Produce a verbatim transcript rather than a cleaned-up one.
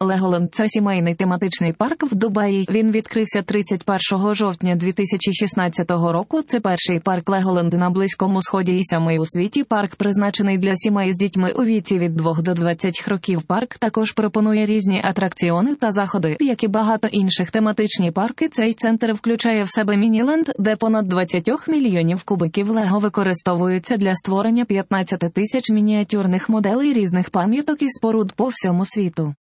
Леголенд – це сімейний тематичний парк в Дубаї. Він відкрився тридцять першого жовтня дві тисячі шістнадцятого року. Це перший парк Леголенд на Близькому Сході і сьомий у світі. Парк призначений для сімей з дітьми у віці від двох до двадцяти років. Парк також пропонує різні атракціони та заходи, як і багато інших тематичні парки. Цей центр включає в себе мініленд, де понад двадцять мільйонів кубиків лего використовуються для створення п'ятнадцяти тисяч мініатюрних моделей різних пам'яток і споруд по всьому світу.